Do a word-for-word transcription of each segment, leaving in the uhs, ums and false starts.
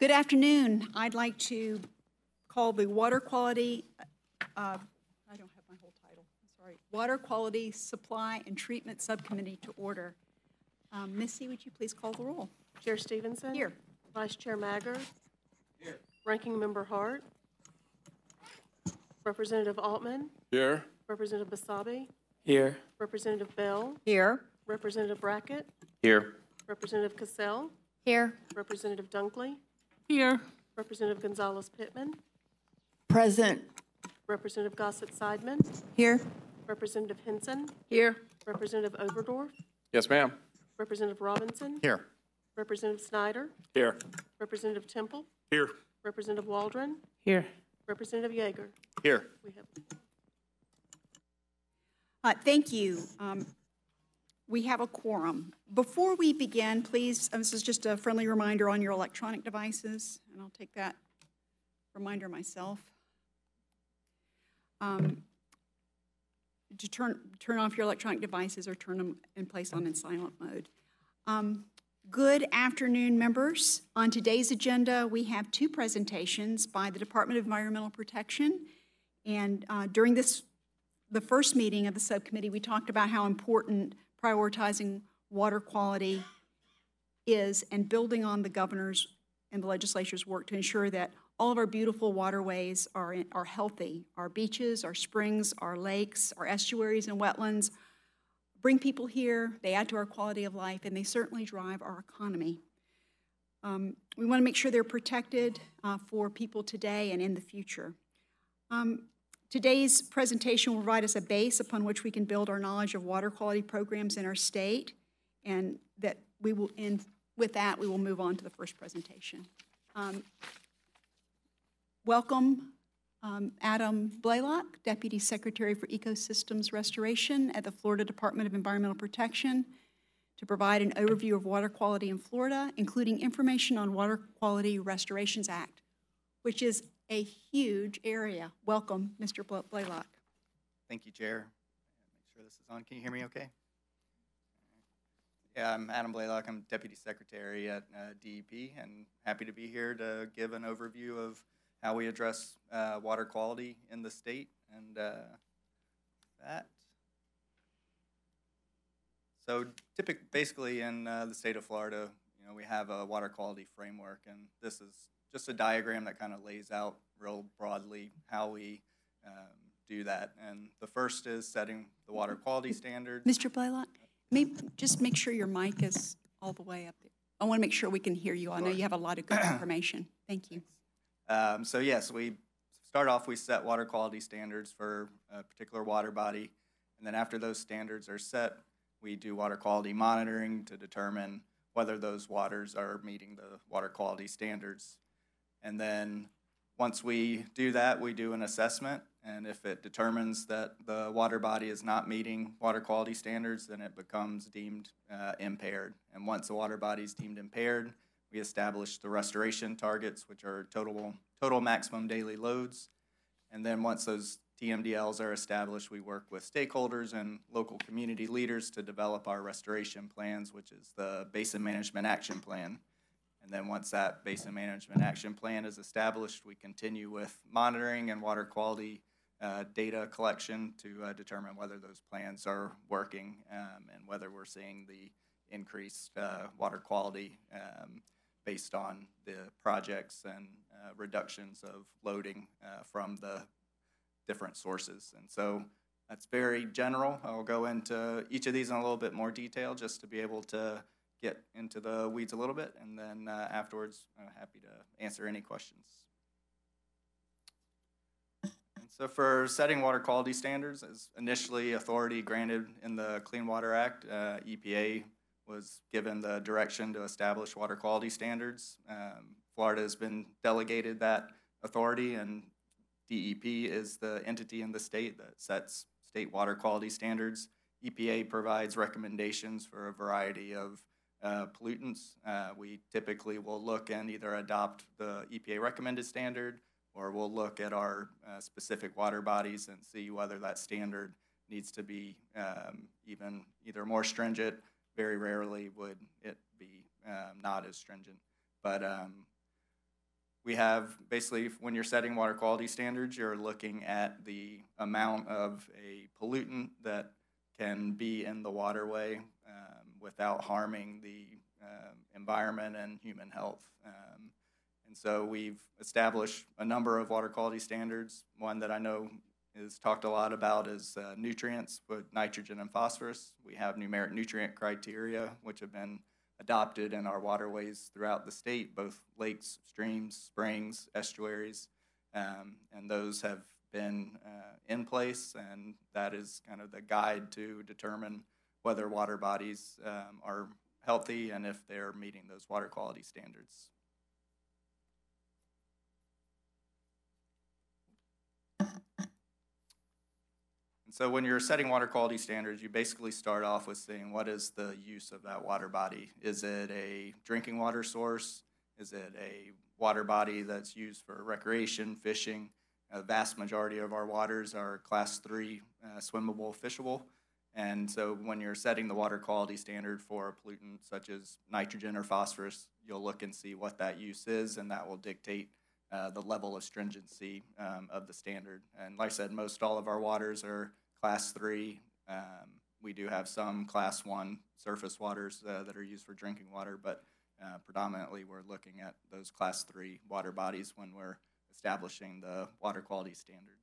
Good afternoon. I'd like to call the Water Quality, uh, I don't have my whole title, I'm sorry, Water Quality Supply and Treatment Subcommittee to order. Um, Missy, would you please call the roll? Chair Stevenson? Here. Vice Chair Maggard? Here. Ranking Member Hart? Representative Altman? Here. Representative Basabe? Here. Representative Bell? Here. Representative Brackett? Here. Representative Cassell? Here. Representative Dunkley? Here. Representative Gonzalez-Pittman? Present. Representative Gossett-Seidman? Here. Representative Henson? Here. Representative Oberdorf? Yes, ma'am. Representative Robinson? Here. Representative Snyder? Here. Representative Temple? Here. Representative Waldron? Here. Representative Yeager? Here. We have Uh, thank you. Um, we have a quorum. Before we begin, please, uh, this is just a friendly reminder on your electronic devices, and I'll take that reminder myself. Um, to turn, turn off your electronic devices or turn them and place them in silent mode. Um, good afternoon, members. On today's agenda, we have two presentations by the Department of Environmental Protection. And uh, during this, the first meeting of the subcommittee, we talked about how important prioritizing water quality is and building on the governor's and the legislature's work to ensure that all of our beautiful waterways are, in, are healthy. Our beaches, our springs, our lakes, our estuaries and wetlands bring people here, they add to our quality of life, and they certainly drive our economy. Um, we want to make sure they're protected uh, for people today and in the future. Um, today's presentation will provide us a base upon which we can build our knowledge of water quality programs in our state, and that we will end with that, we will move on to the first presentation. Um, welcome, um, Adam Blaylock, Deputy Secretary for Ecosystems Restoration at the Florida Department of Environmental Protection, to provide an overview of water quality in Florida, including information on Water Quality Restorations Act, which is a huge area. Welcome, Mister Blaylock. Thank you, Chair. Make sure this is on. Can you hear me okay? Yeah, I'm Adam Blaylock. I'm Deputy Secretary at uh, D E P, and happy to be here to give an overview of how we address uh, water quality in the state. And uh, that. So, typically, basically, in uh, the state of Florida, you know, we have a water quality framework, and this is just a diagram that kind of lays out real broadly how we um, do that. And the first is setting the water quality standards. Mister Blaylock? Maybe just make sure your mic is all the way up there. I want to make sure we can hear you. I know you have a lot of good information. Thank you. Um, so yes, we start off, we set water quality standards for a particular water body. And then after those standards are set, we do water quality monitoring to determine whether those waters are meeting the water quality standards. And then once we do that, we do an assessment. And if it determines that the water body is not meeting water quality standards, then it becomes deemed uh, impaired. And once the water body is deemed impaired, we establish the restoration targets, which are total, total maximum daily loads. And then once those T M D Ls are established, we work with stakeholders and local community leaders to develop our restoration plans, which is the Basin Management Action Plan. And then once that Basin Management Action Plan is established, we continue with monitoring and water quality Uh, data collection to uh, determine whether those plans are working um, and whether we're seeing the increased uh, water quality um, based on the projects and uh, reductions of loading uh, from the different sources. And so that's very general. I'll go into each of these in a little bit more detail just to be able to get into the weeds a little bit, and then uh, afterwards I'm happy to answer any questions. So for setting water quality standards, as initially authority granted in the Clean Water Act, uh, E P A was given the direction to establish water quality standards. Um, Florida has been delegated that authority, and D E P is the entity in the state that sets state water quality standards. E P A provides recommendations for a variety of uh, pollutants. Uh, we typically will look and either adopt the E P A recommended standard, or we'll look at our uh, specific water bodies and see whether that standard needs to be um, even either more stringent. Very rarely would it be um, not as stringent. But um, we have basically, when you're setting water quality standards, you're looking at the amount of a pollutant that can be in the waterway um, without harming the um, environment and human health. Um, and so we've established a number of water quality standards. One that I know is talked a lot about is uh, nutrients with nitrogen and phosphorus. We have numeric nutrient criteria, which have been adopted in our waterways throughout the state, both lakes, streams, springs, estuaries, um, and those have been uh, in place, and that is kind of the guide to determine whether water bodies um, are healthy and if they're meeting those water quality standards. So when you're setting water quality standards, you basically start off with saying, what is the use of that water body? Is it a drinking water source? Is it a water body that's used for recreation, fishing? A vast majority of our waters are class three uh, swimmable, fishable. And so when you're setting the water quality standard for a pollutant such as nitrogen or phosphorus, you'll look and see what that use is, and that will dictate uh, the level of stringency um, of the standard. And like I said, most all of our waters are class three. Um, we do have some class one surface waters uh, that are used for drinking water, but uh, predominantly we're looking at those class three water bodies when we're establishing the water quality standard.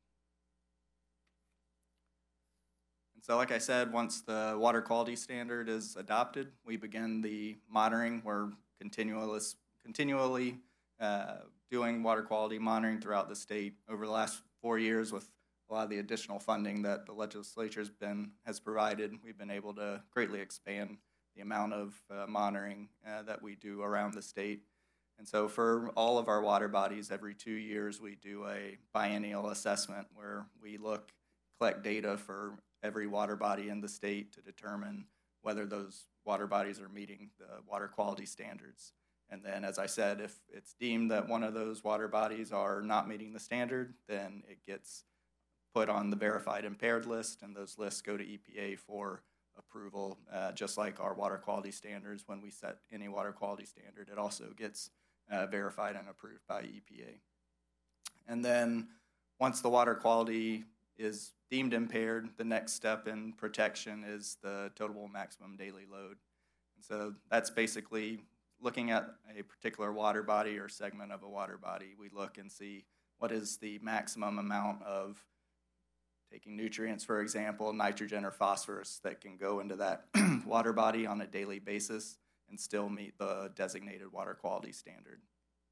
And so like I said, once the water quality standard is adopted, we begin the monitoring. We're continuous, continually uh, doing water quality monitoring throughout the state over the last four years with a lot of the additional funding that the legislature's been has provided. We've been able to greatly expand the amount of uh, monitoring uh, that we do around the state. And so for all of our water bodies, every two years we do a biennial assessment where we look, collect data for every water body in the state to determine whether those water bodies are meeting the water quality standards. And then, as I said, if it's deemed that one of those water bodies are not meeting the standard, then it gets put on the verified impaired list, and those lists go to E P A for approval, uh, just like our water quality standards. When we set any water quality standard, it also gets uh, verified and approved by E P A. And then once the water quality is deemed impaired, the next step in protection is the total maximum daily load. And so that's basically looking at a particular water body or segment of a water body. We look and see what is the maximum amount of, taking nutrients, for example, nitrogen or phosphorus, that can go into that water body on a daily basis and still meet the designated water quality standard.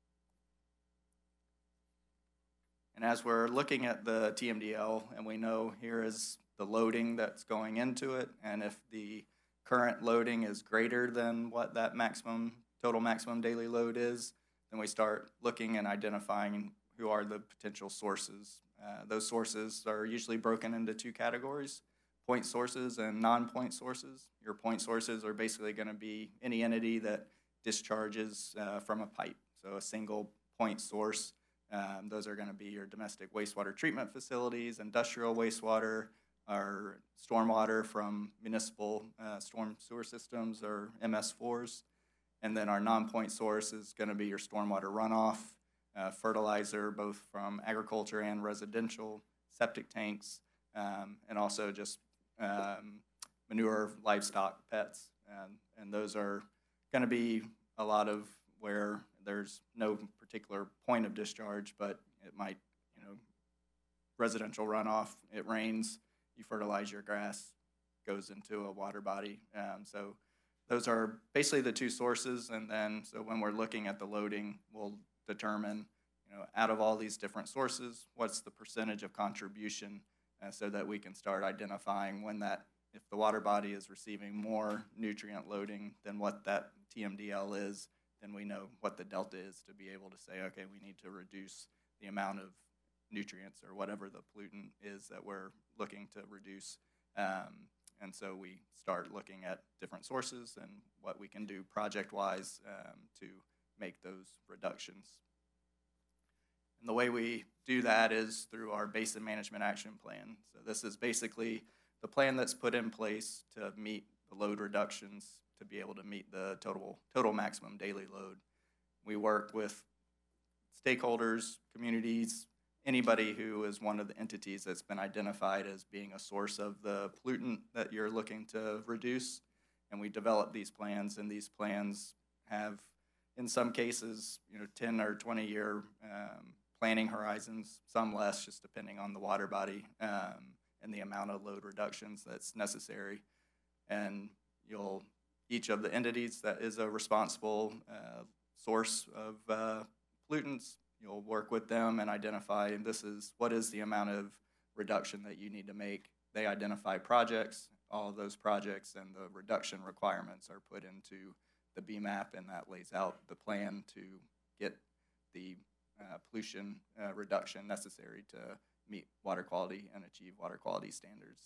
And as we're looking at the T M D L, and we know here is the loading that's going into it, and if the current loading is greater than what that maximum, total maximum daily load is, then we start looking and identifying who are the potential sources. Uh, those sources are usually broken into two categories, point sources and non-point sources. Your point sources are basically going to be any entity that discharges uh, from a pipe, so a single point source. Um, those are going to be your domestic wastewater treatment facilities, industrial wastewater, or stormwater from municipal uh, storm sewer systems, or M S fours. And then our non-point source is going to be your stormwater runoff, Uh, fertilizer, both from agriculture and residential, septic tanks, um, and also just um, manure, livestock, pets. And, and those are going to be a lot of where there's no particular point of discharge, but it might, you know, residential runoff, it rains, you fertilize your grass, goes into a water body. Um, so those are basically the two sources. And then, so when we're looking at the loading, we'll determine, you know, out of all these different sources, what's the percentage of contribution, uh, so that we can start identifying when that, if the water body is receiving more nutrient loading than what that T M D L is, then we know what the delta is to be able to say, okay, we need to reduce the amount of nutrients or whatever the pollutant is that we're looking to reduce. Um, and so we start looking at different sources and what we can do project-wise um, to make those reductions. And the way we do that is through our Basin Management Action Plan. So this is basically the plan that's put in place to meet the load reductions to be able to meet the total, total maximum daily load. We work with stakeholders, communities, anybody who is one of the entities that's been identified as being a source of the pollutant that you're looking to reduce. And we develop these plans, and these plans have, in some cases, you know, ten or twenty year um, planning horizons, some less, just depending on the water body um, and the amount of load reductions that's necessary. And you'll, each of the entities that is a responsible uh, source of uh, pollutants, you'll work with them and identify, and this is, what is the amount of reduction that you need to make. They identify projects, all of those projects and the reduction requirements are put into the B MAP, and that lays out the plan to get the uh, pollution uh, reduction necessary to meet water quality and achieve water quality standards.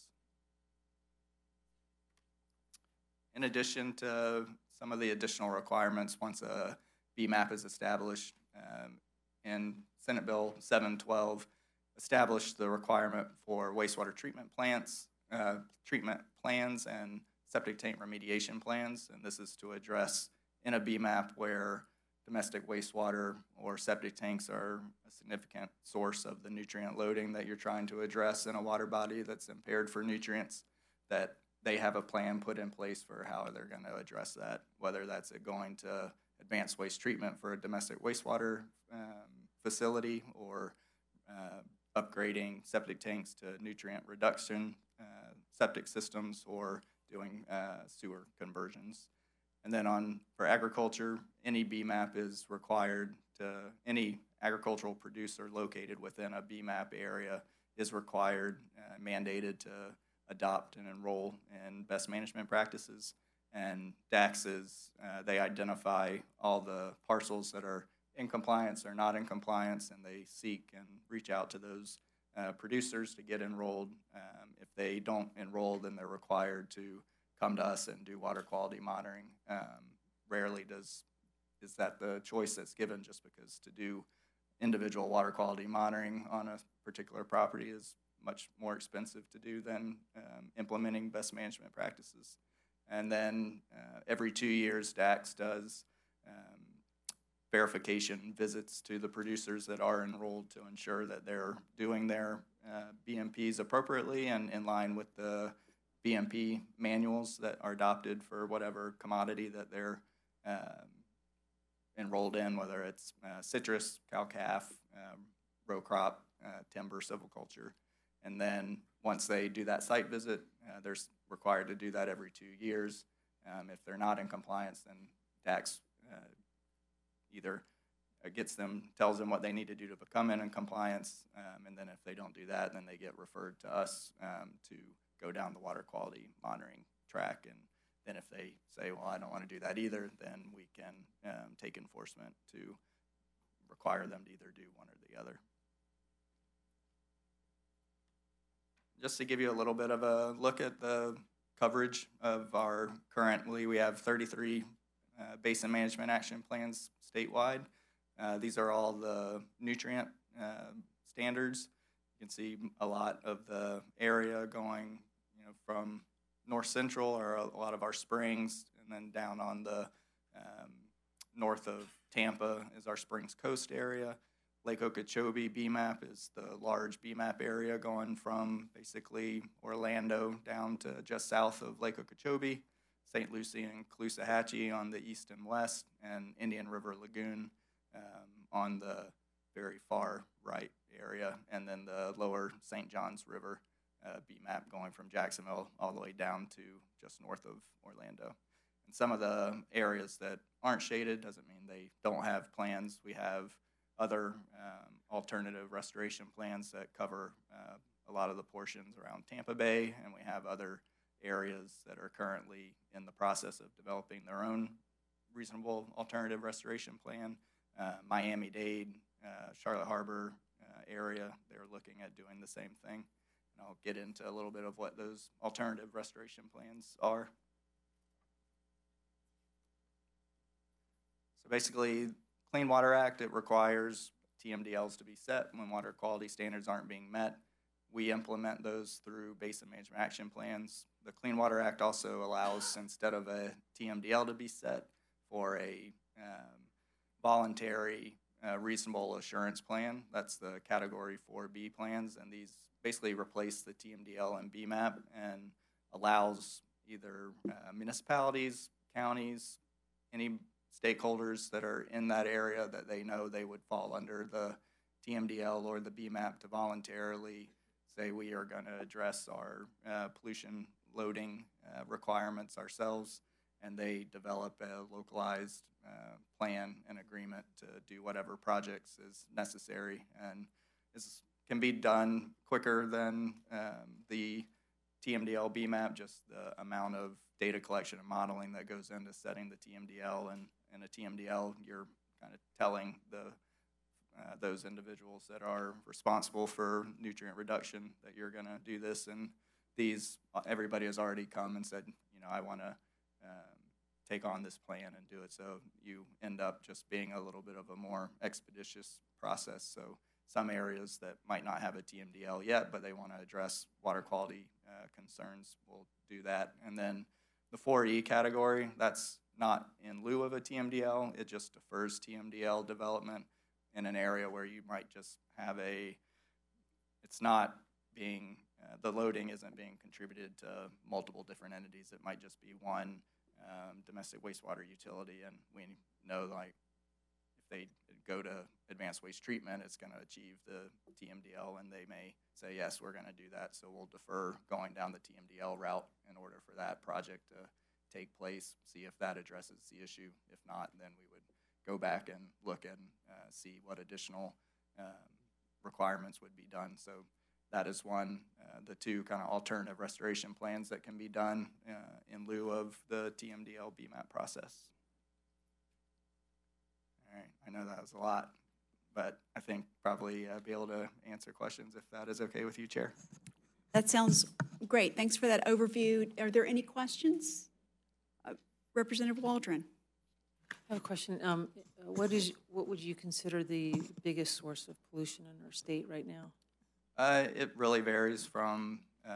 In addition to some of the additional requirements, once a B MAP is established, um, in Senate Bill seven twelve established the requirement for wastewater treatment plants, uh, treatment plans, and septic tank remediation plans, and this is to address in a B MAP where domestic wastewater or septic tanks are a significant source of the nutrient loading that you're trying to address in a water body that's impaired for nutrients, that they have a plan put in place for how they're going to address that, whether that's going to advanced waste treatment for a domestic wastewater um, facility or uh, upgrading septic tanks to nutrient reduction uh, septic systems or doing uh, sewer conversions. And then on for agriculture, any B MAP is required to, any agricultural producer located within a B MAP area is required, uh, mandated to adopt and enroll in best management practices. And D A C is, uh, they identify all the parcels that are in compliance or not in compliance, and they seek and reach out to those uh, producers to get enrolled. Um, if they don't enroll, then they're required to come to us and do water quality monitoring. Um, rarely does is that the choice that's given, just because to do individual water quality monitoring on a particular property is much more expensive to do than um, implementing best management practices. And then uh, every two years, D A C does um, verification visits to the producers that are enrolled to ensure that they're doing their uh, B M Ps appropriately and in line with the B M P manuals that are adopted for whatever commodity that they're um, enrolled in, whether it's uh, citrus, cow-calf, um, row crop, uh, timber, silviculture. And then once they do that site visit, uh, they're required to do that every two years. Um, if they're not in compliance, then D A C uh, either gets them, tells them what they need to do to become in, in compliance, um, and then if they don't do that, then they get referred to us um, to go down the water quality monitoring track. And then if they say, well, I don't want to do that either, then we can um, take enforcement to require them to either do one or the other. Just to give you a little bit of a look at the coverage of our, currently we have thirty-three uh, basin management action plans statewide. Uh, these are all the nutrient uh, standards. You can see a lot of the area going, you know, from north central or a lot of our springs, and then down on the um, north of Tampa is our Springs Coast area. Lake Okeechobee B MAP is the large B MAP area going from basically Orlando down to just south of Lake Okeechobee, Saint Lucie and Caloosahatchee on the east and west, and Indian River Lagoon um, on the very far right area, and then the lower Saint Johns River uh, B MAP going from Jacksonville all the way down to just north of Orlando. And some of the areas that aren't shaded doesn't mean they don't have plans. We have other um, alternative restoration plans that cover uh, a lot of the portions around Tampa Bay, and we have other areas that are currently in the process of developing their own reasonable alternative restoration plan. Uh, Miami-Dade, uh, Charlotte Harbor uh, area, they're looking at doing the same thing. And I'll get into a little bit of what those alternative restoration plans are. So basically, Clean Water Act, it requires T M D Ls to be set when water quality standards aren't being met. We implement those through basin management action plans. The Clean Water Act also allows, instead of a T M D L to be set, for a um, voluntary uh, reasonable assurance plan. That's the Category four B plans, and these basically replace the T M D L and B MAP and allows either uh, municipalities, counties, any stakeholders that are in that area that they know they would fall under the T M D L or the B MAP to voluntarily say we are going to address our uh, pollution loading uh, requirements ourselves, and they develop a localized uh, plan and agreement to do whatever projects is necessary, and this can be done quicker than um, the T M D L B MAP, just the amount of data collection and modeling that goes into setting the T M D L, and in a T M D L, you're kind of telling the uh, those individuals that are responsible for nutrient reduction that you're going to do this, and these, everybody has already come and said, you know, I want to um, take on this plan and do it, so you end up just being a little bit of a more expeditious process. So some areas that might not have a T M D L yet, but they want to address water quality uh, concerns, will do that. And then the four E category, that's not in lieu of a T M D L, it just defers T M D L development in an area where you might just have a, it's not being, uh, the loading isn't being contributed to multiple different entities. It might just be one um, domestic wastewater utility, and we know, like, if they go to advanced waste treatment, it's going to achieve the T M D L, and they may say, yes, we're going to do that, so we'll defer going down the T M D L route in order for that project to take place, see if that addresses the issue. If not, then we would go back and look and uh, see what additional um, requirements would be done. So that is one, uh, the two kind of alternative restoration plans that can be done uh, in lieu of the T M D L B MAP process. All right, I know that was a lot, but I think probably uh, be able to answer questions if that is okay with you, Chair. That sounds great. Thanks for that overview. Are there any questions? Uh, Representative Waldron. I have a question. Um, what is, what would you consider the biggest source of pollution in our state right now? Uh, it really varies from uh,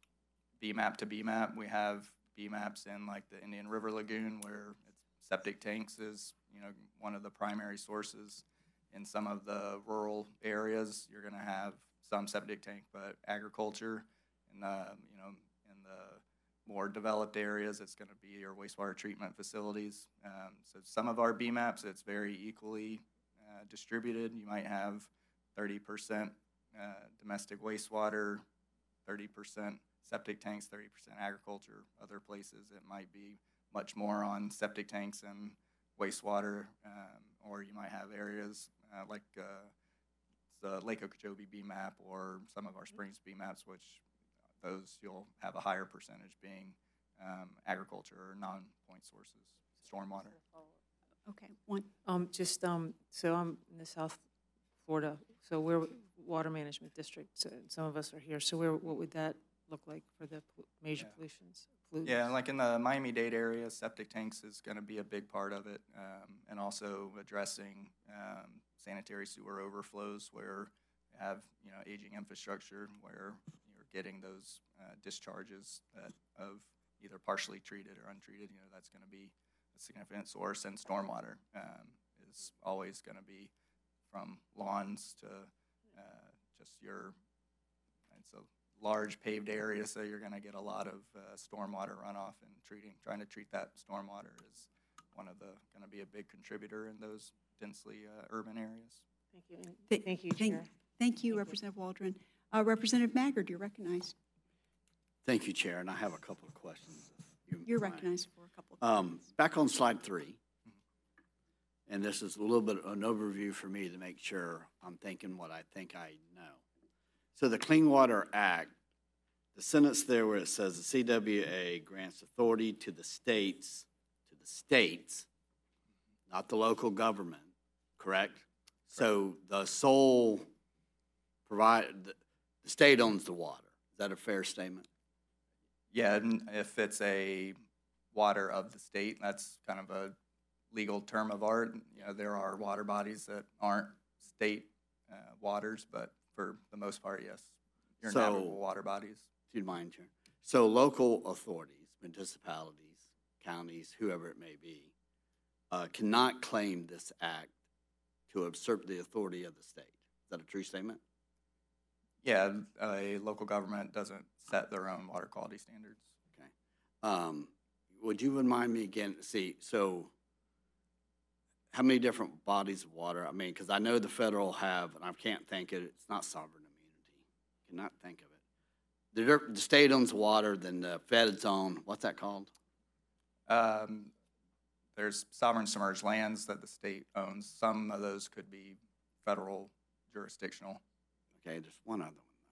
B MAP to B MAP. We have B MAPs in like the Indian River Lagoon where it's septic tanks is, you know, one of the primary sources. In some of the rural areas, you're going to have some septic tank, but agriculture, and uh, you know, in the more developed areas, it's going to be your wastewater treatment facilities. Um, so some of our B MAPs, it's very equally uh, distributed. You might have thirty percent uh, domestic wastewater, thirty percent septic tanks, thirty percent agriculture. Other places, it might be much more on septic tanks and wastewater, um, or you might have areas uh, like uh, the Lake Okeechobee B MAP or some of our Springs B MAPs, which those you'll have a higher percentage being um, agriculture or non-point sources, stormwater. Okay, one. Um, just, um, so I'm in the South Florida, so we're water management district, so some of us are here, so where, what would that look like for the pol- major Yeah. pollutions? Pollutants? Yeah, like in the Miami-Dade area, septic tanks is going to be a big part of it, um, and also addressing um, sanitary sewer overflows where you have, you know, aging infrastructure where you're getting those uh, discharges that of either partially treated or untreated. You know, that's going to be a significant source, and stormwater um, is always going to be from lawns to uh, just your, it's a large paved area, so you're going to get a lot of uh, stormwater runoff, and treating, trying to treat that stormwater is one of the, going to be a big contributor in those densely uh, urban areas. Thank you. And Th- Thank you, Thank, Chair. thank you, Representative Waldron. Uh, Representative Maggard, you're recognized. Thank you, Chair, and I have a couple of questions. if you You're mind. recognized for a couple of Um, comments. Back on slide three, and this is a little bit of an overview for me to make sure I'm thinking what I think I know. So the Clean Water Act, the sentence there where it says the C W A grants authority to the states, to the states, not the local government, correct? So the sole provide, the, the state owns the water. Is that a fair statement? Yeah, and if it's a water of the state, that's kind of a legal term of art. You know, there are water bodies that aren't state uh, waters, but for the most part, yes, you're So- navigable water bodies. If you'd mind, Chair. So local authorities, municipalities, counties, whoever it may be, uh, cannot claim this act to usurp the authority of the state. Is that a true statement? Yeah, a local government doesn't set their own water quality standards. Okay. Um, would you remind me again, see, so how many different bodies of water? I mean, because I know the federal have, and I can't think it, it's not sovereign immunity. Cannot think of it. The, dir- the state owns water, then the feds own, what's that called? Um, there's sovereign submerged lands that the state owns. Some of those could be federal jurisdictional. Okay, there's one other one, though.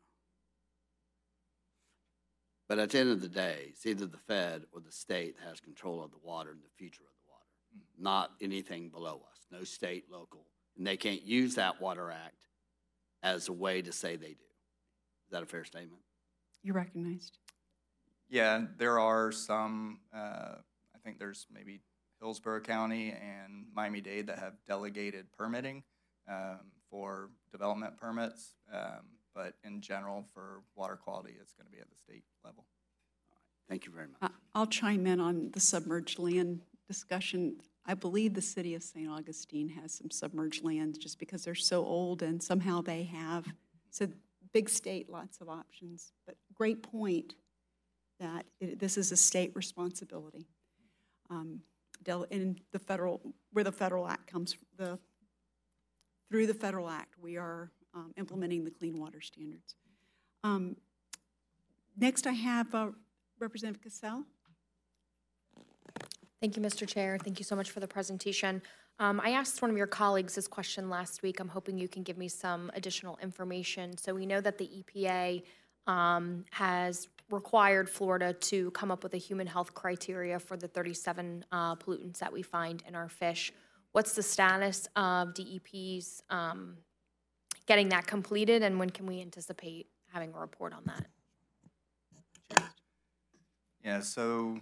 But at the end of the day, it's either the Fed or the state that has control of the water and the future of the water, not anything below us, no state, local. And they can't use that Water Act as a way to say they do. Is that a fair statement? You're recognized. Yeah, and there are some, uh, I think there's maybe Hillsborough County and Miami-Dade that have delegated permitting um, for development permits. Um, but in general, for water quality, it's going to be at the state level. Thank you very much. I- I'll chime in on the submerged land discussion. I believe the city of Saint Augustine has some submerged lands just because they're so old and somehow they have, so big state, lots of options. But great point that it, this is a state responsibility. Um, del- and the federal, where the federal act comes, the through the federal act, we are um, implementing the clean water standards. Um, next, I have uh, Representative Cassell. Thank you, Mister Chair. Thank you so much for the presentation. Um, I asked one of your colleagues this question last week. I'm hoping you can give me some additional information. So we know that the E P A um, has required Florida to come up with a human health criteria for the thirty-seven uh, pollutants that we find in our fish. What's the status of D E P's um, getting that completed, and when can we anticipate having a report on that? Yeah, so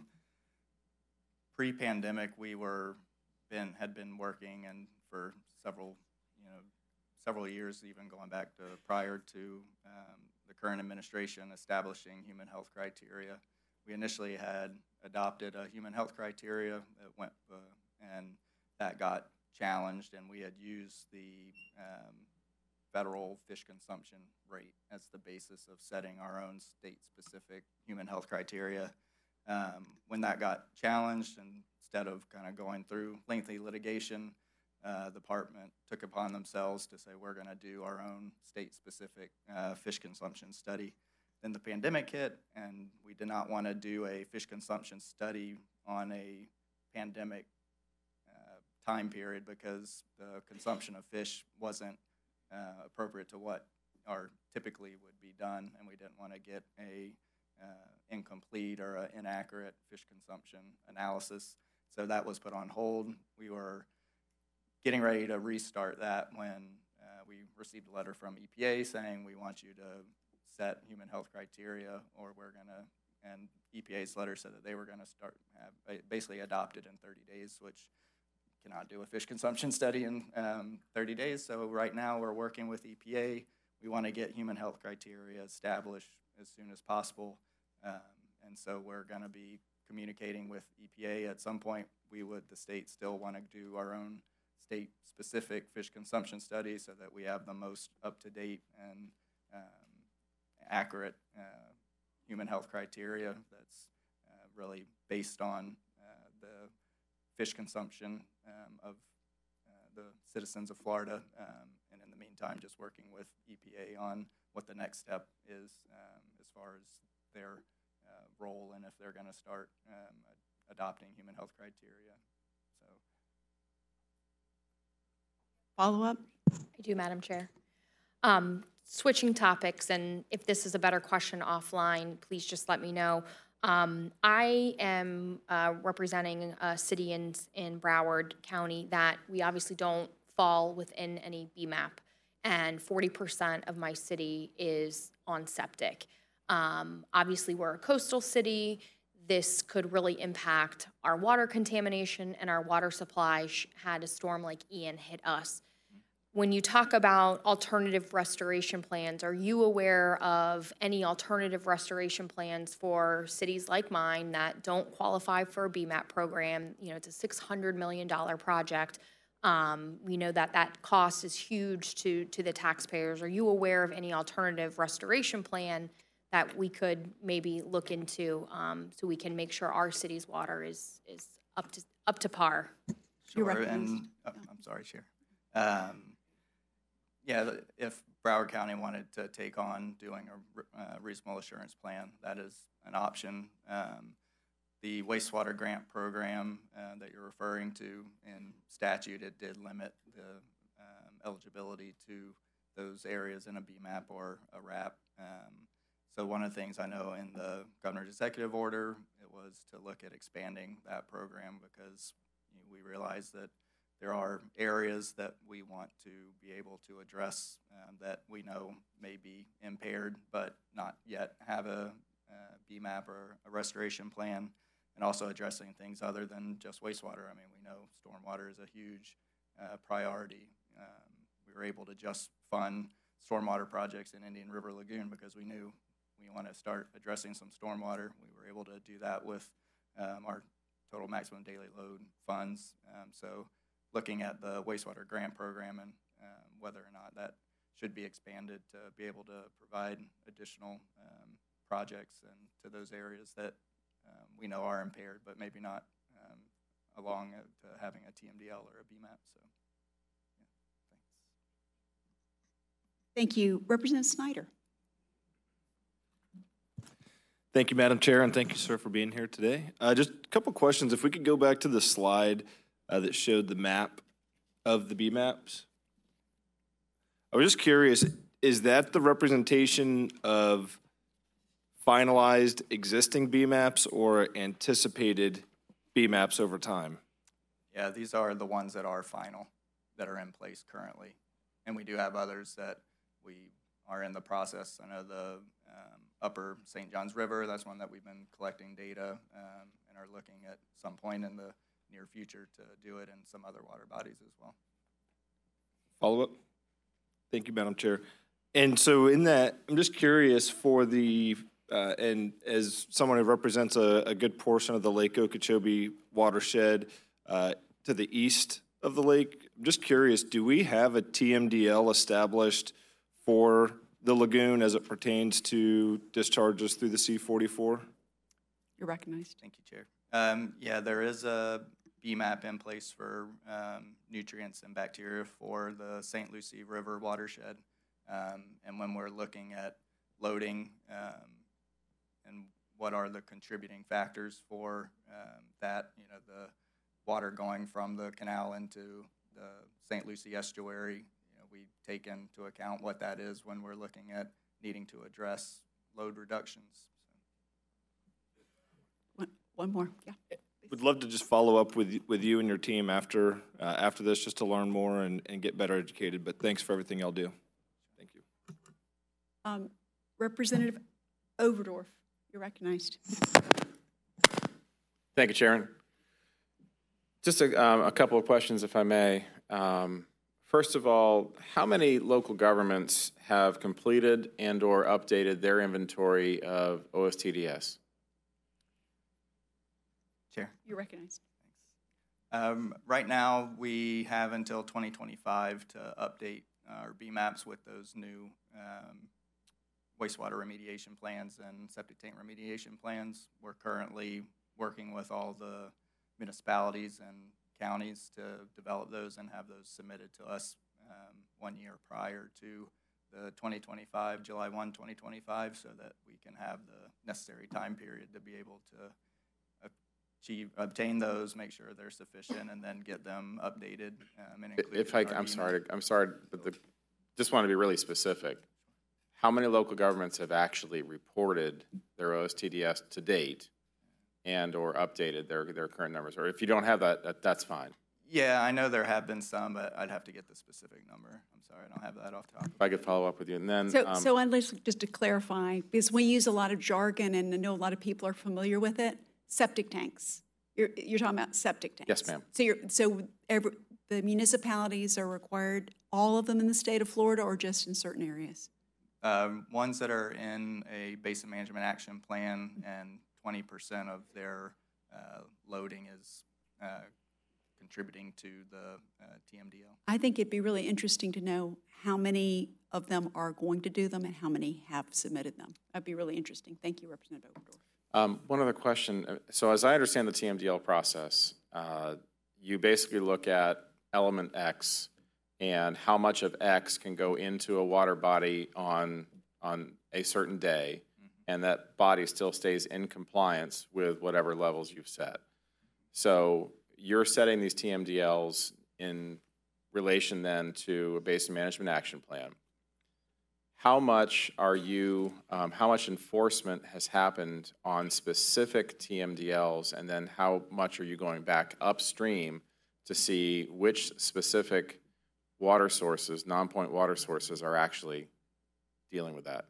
pre-pandemic, we were been had been working and for several you know several years, even going back to prior to um, the current administration establishing human health criteria. We initially had adopted a human health criteria that went uh, and that got challenged, and we had used the um, federal fish consumption rate as the basis of setting our own state-specific human health criteria. Um, when that got challenged, and instead of kind of going through lengthy litigation, uh, the department took upon themselves to say we're going to do our own state-specific uh, fish consumption study. Then the pandemic hit, and we did not want to do a fish consumption study on a pandemic uh, time period because the consumption of fish wasn't uh, appropriate to what are typically would be done, and we didn't want to get a uh, incomplete or a inaccurate fish consumption analysis. So that was put on hold. We were getting ready to restart that when uh, we received a letter from E P A saying we want you to set human health criteria, or we're going to, and E P A's letter said that they were going to start, have basically adopted in thirty days, which cannot do a fish consumption study in um, thirty days. So right now we're working with E P A. We want to get human health criteria established as soon as possible. Um, and so we're going to be communicating with E P A at some point. We would, the state, still want to do our own state-specific fish consumption study so that we have the most up-to-date and um, accurate uh, human health criteria that's uh, really based on uh, the fish consumption um, of uh, the citizens of Florida. Um, and in the meantime, just working with E P A on what the next step is um, as far as their uh, role and if they're going to start um, adopting human health criteria. So, Follow-up? I do, Madam Chair. Um, switching topics, and if this is a better question offline, please just let me know. Um, I am uh, representing a city in, in Broward County that we obviously don't fall within any B MAP, and forty percent of my city is on septic. Um, obviously, we're a coastal city. This could really impact our water contamination and our water supply had a storm like Ian hit us. When you talk about alternative restoration plans, are you aware of any alternative restoration plans for cities like mine that don't qualify for a B MAP program? You know, it's a six hundred million dollars project. Um, We know that that cost is huge to, to the taxpayers. Are you aware of any alternative restoration plan that we could maybe look into um, so we can make sure our city's water is, is up to, up to par? You're Sure, recognized. and, oh, I'm sorry, Chair. Um, Yeah, the- if Broward County wanted to take on doing a re- uh, reasonable assurance plan, that is an option. Um, The wastewater grant program uh, that you're referring to in statute, it did limit the um, eligibility to those areas in a B MAP or a R A P. Um, So one of the things I know in the governor's executive order, it was to look at expanding that program because you know, we realize that there are areas that we want to be able to address um, that we know may be impaired, but not yet have a, uh B MAP or a restoration plan, and also addressing things other than just wastewater. I mean, we know stormwater is a huge uh, priority. Um, we were able to just fund stormwater projects in Indian River Lagoon because we knew we want to start addressing some stormwater. We were able to do that with um, our total maximum daily load funds. Um, so looking at the wastewater grant program and um, whether or not that should be expanded to be able to provide additional um, projects and to those areas that um, we know are impaired, but maybe not um, along uh, to having a T M D L or a B MAP. So, yeah, thanks. Thank you. Representative Snyder. Thank you, Madam Chair, and thank you, sir, for being here today. Uh, just a couple questions. If we could go back to the slide uh, that showed the map of the B MAPs. I was just curious, is that the representation of finalized existing B MAPs or anticipated B MAPs over time? Yeah, these are the ones that are final, that are in place currently. And we do have others that we are in the process. I know the um, upper Saint Johns River, that's one that we've been collecting data um, and are looking at some point in the near future to do it, and some other water bodies as well. Follow up? Thank you, Madam Chair. And so in that, I'm just curious for the, uh, and as someone who represents a, a good portion of the Lake Okeechobee watershed uh, to the east of the lake, I'm just curious, do we have a T M D L established for the lagoon as it pertains to discharges through the C forty-four? You're recognized. Thank you, Chair. Um, yeah, there is a B MAP in place for um, nutrients and bacteria for the Saint Lucie River watershed. Um, and when we're looking at loading um, and what are the contributing factors for um, that, you know, the water going from the canal into the Saint Lucie estuary, you know, we take into account what that is when we're looking at needing to address load reductions. One, one more, yeah. Would love to just follow up with, with you and your team after, uh, after this, just to learn more and, and get better educated, but thanks for everything y'all do. Thank you. Um, Representative Overdorf, you're recognized. Thank you, Sharon. Just a, um, a couple of questions, if I may. Um, first of all, how many local governments have completed and/or updated their inventory of O S T D S? Chair. You're recognized. Um, right now, we have until twenty twenty-five to update our B MAPs with those new um, wastewater remediation plans and septic tank remediation plans. We're currently working with all the municipalities and counties to develop those and have those submitted to us um, one year prior to the twenty twenty-five, July first, twenty twenty-five, so that we can have the necessary time period to be able to achieve, obtain those, make sure they're sufficient, and then get them updated um, and included. If I, in our I'm B MAP. sorry, to- I'm sorry, but the, just want to be really specific. How many local governments have actually reported their O S T D S to date and/or updated their, their current numbers? Or if you don't have that, that, that's fine. Yeah, I know there have been some, but I'd have to get the specific number. I'm sorry, I don't have that off the top. If I could follow up with you, and then, So, um, so I'd like just to clarify, because we use a lot of jargon and I know a lot of people are familiar with it, septic tanks. You're, you're talking about septic tanks. Yes, ma'am. So you're, so every, the municipalities are required, all of them in the state of Florida or just in certain areas? Um, ones that are in a basin management action plan and twenty percent of their uh, loading is uh, contributing to the uh, T M D L. I think it'd be really interesting to know how many of them are going to do them and how many have submitted them. That'd be really interesting. Thank you, Representative Oberdorf. Um, One other question. So as I understand the T M D L process, uh, you basically look at element X and how much of X can go into a water body on, on a certain day, and that body still stays in compliance with whatever levels you've set. So you're setting these T M D Ls in relation then to a basin management action plan. How much are you, um, how much enforcement has happened on specific T M D Ls, and then how much are you going back upstream to see which specific water sources, non-point water sources, are actually dealing with that?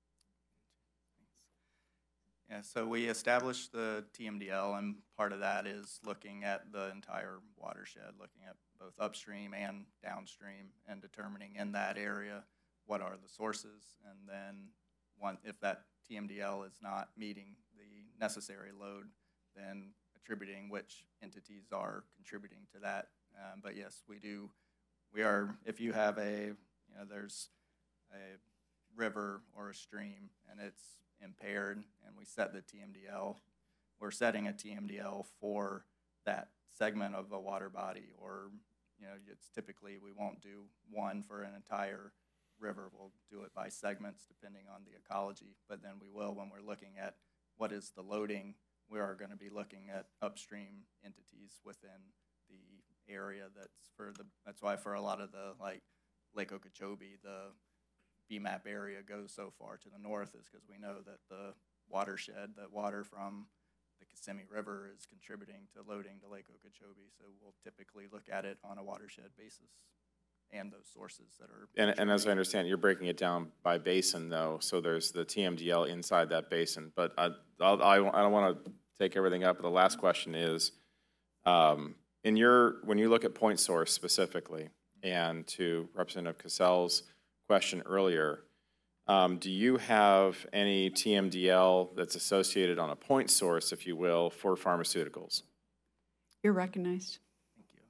Yeah, so we established the T M D L, and part of that is looking at the entire watershed, looking at both upstream and downstream, and determining in that area what are the sources, and then one, if that T M D L is not meeting the necessary load, then attributing which entities are contributing to that. Um, but yes, we do, we are, if you have a, you know, there's a river or a stream and it's impaired and we set the T M D L, we're setting a T M D L for that segment of a water body, or, you know, it's typically, we won't do one for an entire river. We'll do it by segments depending on the ecology, but then we will, when we're looking at what is the loading, we are going to be looking at upstream entities within the area. That's for the, that's why for a lot of the, like Lake Okeechobee, the B MAP area goes so far to the north, is because we know that the watershed, that water from the Kissimmee River is contributing to loading to Lake Okeechobee. So we'll typically look at it on a watershed basis and those sources that are. And, and as I understand, you're breaking it down by basin, though. So there's the T M D L inside that basin. But I, I'll, I, I don't want to take everything up. But the last question is, um, in your when you look at point source specifically, and to Representative Cassell's question earlier, um, do you have any T M D L that's associated on a point source, if you will, for pharmaceuticals? You're recognized. Thank you.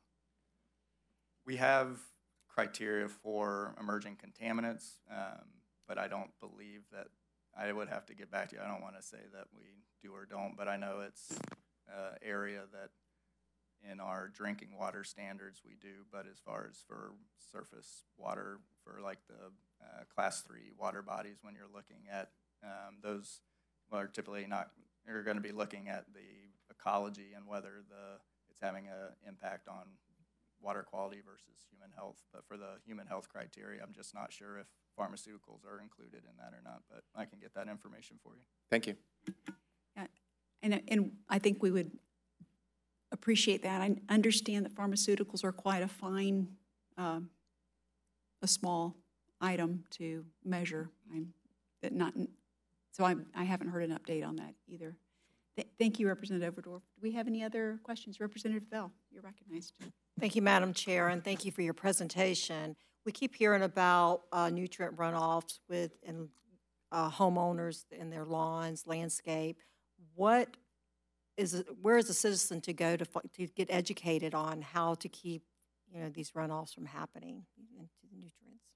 We have criteria for emerging contaminants, um, but I don't believe that, I would have to get back to you. I don't want to say that we do or don't, but I know it's an area that in our drinking water standards we do, but as far as for surface water, for like the uh, class three water bodies, when you're looking at um, those, well, are typically not, you're going to be looking at the ecology and whether the it's having an impact on water quality versus human health. But for the human health criteria, I'm just not sure if pharmaceuticals are included in that or not, but I can get that information for you. Thank you. Yeah, and, and I think we would appreciate that. I understand that pharmaceuticals are quite a fine, um, a small item to measure. I'm that not, so I, I haven't heard an update on that either. Th thank you, Representative Oberdorf. Do we have any other questions? Representative Bell, you're recognized. Thank you, Madam Chair, and thank you for your presentation. We keep hearing about uh, nutrient runoffs with and uh, homeowners in their lawns, landscape. What is where is a citizen to go to to get educated on how to keep, you know, these runoffs from happening into the nutrients?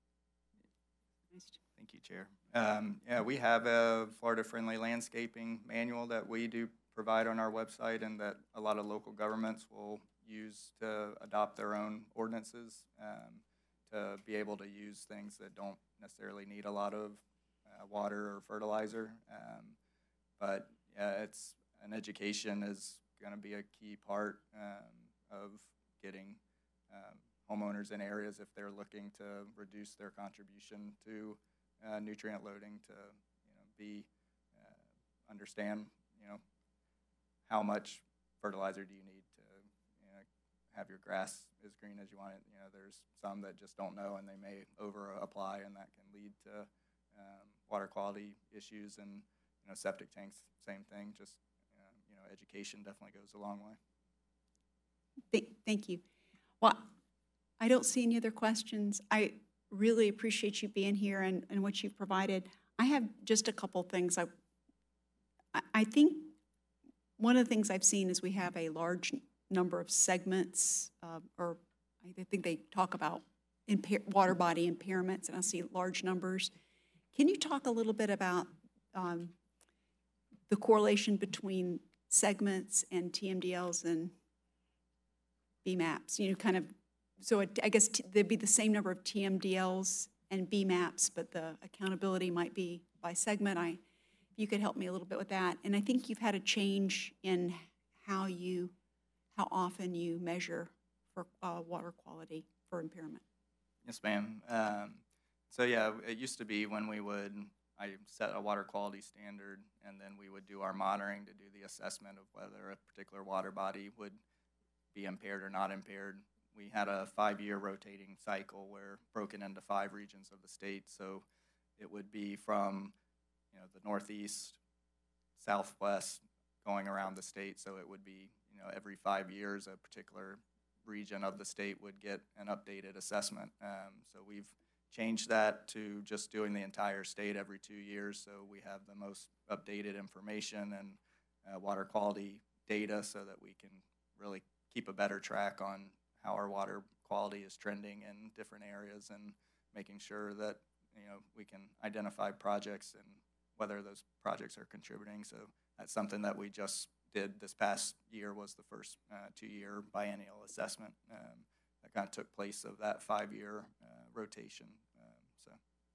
Thank you, Chair. Um, yeah, we have a Florida-friendly landscaping manual that we do provide on our website, and that a lot of local governments will use to adopt their own ordinances um, to be able to use things that don't necessarily need a lot of uh, water or fertilizer. Um, but yeah, it's an education is going to be a key part um, of getting um, homeowners in areas, if they're looking to reduce their contribution to uh, nutrient loading, to you know be uh, understand you know how much fertilizer do you need to you know, have your grass as green as you want it. You know, there's some that just don't know, and they may over apply, and that can lead to um, water quality issues. And you know, septic tanks, same thing. Just uh, you know, education definitely goes a long way. Th thank you. Well, I don't see any other questions. I really appreciate you being here and, and what you've provided. I have just a couple things. I, I think one of the things I've seen is we have a large number of segments, uh, or I think they talk about impair, water body impairments, and I see large numbers. Can you talk a little bit about um, the correlation between segments and T M D Ls and B MAPs? You know, kind of, so it, I guess t there'd be the same number of T M D Ls and B MAPs, but the accountability might be by segment. I, if you could help me a little bit with that. And I think you've had a change in how you, how often you measure for uh, water quality for impairment. Yes, ma'am. Um, so yeah, it used to be when we would, I set a water quality standard, and then we would do our monitoring to do the assessment of whether a particular water body would be impaired or not impaired. We had a five-year rotating cycle where broken into five regions of the state. So it would be from, you know, the northeast, southwest, going around the state. So it would be, you know, every five years a particular region of the state would get an updated assessment. Um, so we've changed that to just doing the entire state every two years. So we have the most updated information and uh, water quality data so that we can really keep a better track on how our water quality is trending in different areas, and making sure that, you know, we can identify projects and whether those projects are contributing. So that's something that we just did this past year, was the first uh, two-year biennial assessment um, that kind of took place of that five-year uh, rotation. Um, so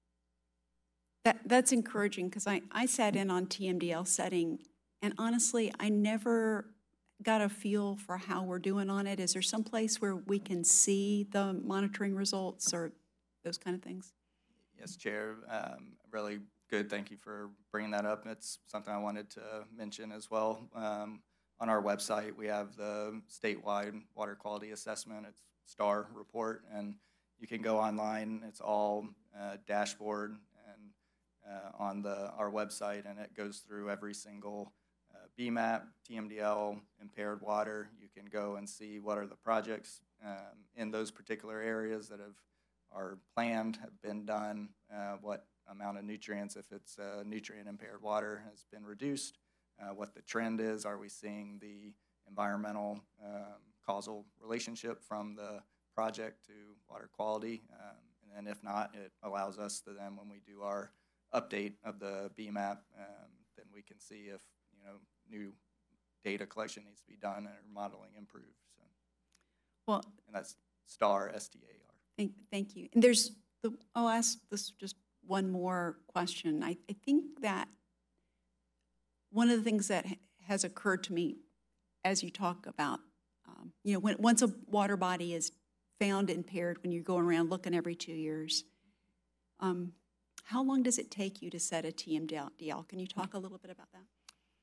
That, that's encouraging, because I, I sat in on T M D L setting, and honestly, I never got a feel for how we're doing on it. Is there some place where we can see the monitoring results or those kind of things? yes, Chair, um, really good. Thank you for bringing that up. It's something I wanted to mention as well. Um, on our website, we have the statewide water quality assessment. It's STAR report, and you can go online. It's all uh, dashboard and uh, on the our website, and it goes through every single uh, B MAP, T M D L, impaired water. You can go and see what are the projects um, in those particular areas that have are planned, have been done, uh, what amount of nutrients, if it's uh, nutrient impaired water, has been reduced, uh, what the trend is. Are we seeing the environmental um, causal relationship from the project to water quality? Um, and then if not, it allows us to then, when we do our update of the B MAP, um, then we can see if, you know, new data collection needs to be done or modeling improved. So, Well, and that's STAR, S T A R. thank, thank you. And there's, the, I'll ask this just one more question. I, I think that one of the things that ha- has occurred to me as you talk about, um, you know, when, once a water body is found impaired, when you're going around looking every two years, um, how long does it take you to set a T M D L? Can you talk a little bit about that?